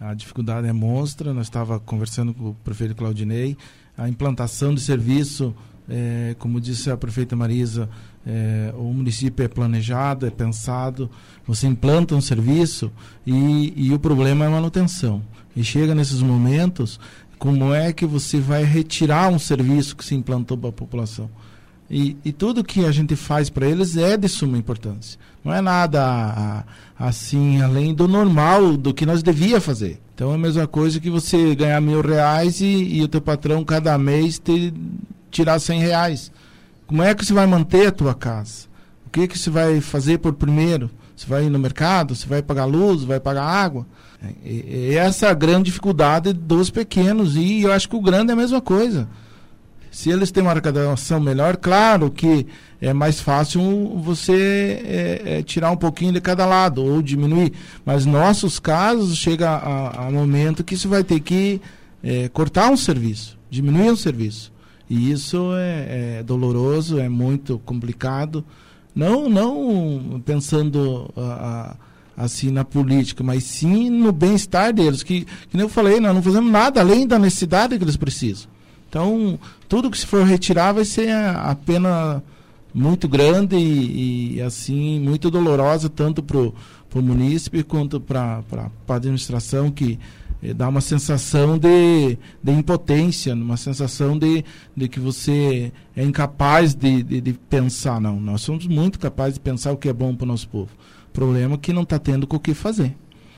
A dificuldade é monstra. Nós estávamos conversando com o prefeito Claudinei. A implantação de serviço, como disse a prefeita Marisa, o município é planejado, é pensado. Você implanta um serviço e o problema é a manutenção. E chega nesses momentos, como é que você vai retirar um serviço que se implantou para a população? E tudo que a gente faz para eles é de suma importância. Não é nada assim, além do normal, do que nós devia fazer. Então é a mesma coisa que você ganhar R$1.000 e o teu patrão cada mês tirar R$100. Como é que você vai manter a tua casa? O que você vai fazer por primeiro? Você vai ir no mercado? Você vai pagar luz? Vai pagar água? Essa é a grande dificuldade dos pequenos. E eu acho que o grande é a mesma coisa. Se eles têm uma arrecadação melhor, claro que é mais fácil você tirar um pouquinho de cada lado ou diminuir. Mas nossos casos, chega a momento que você vai ter que cortar um serviço, diminuir um serviço. E isso é doloroso, é muito complicado. Não pensando assim na política, mas sim no bem-estar deles. Que nem eu falei, nós não fazemos nada além da necessidade que eles precisam. Então, tudo que se for retirar vai ser a pena muito grande e assim, muito dolorosa, tanto para o munícipe quanto para a administração, que dá uma sensação de impotência, uma sensação de que você é incapaz de pensar. Não, nós somos muito capazes de pensar o que é bom para o nosso povo. O problema é que não está tendo com o que fazer.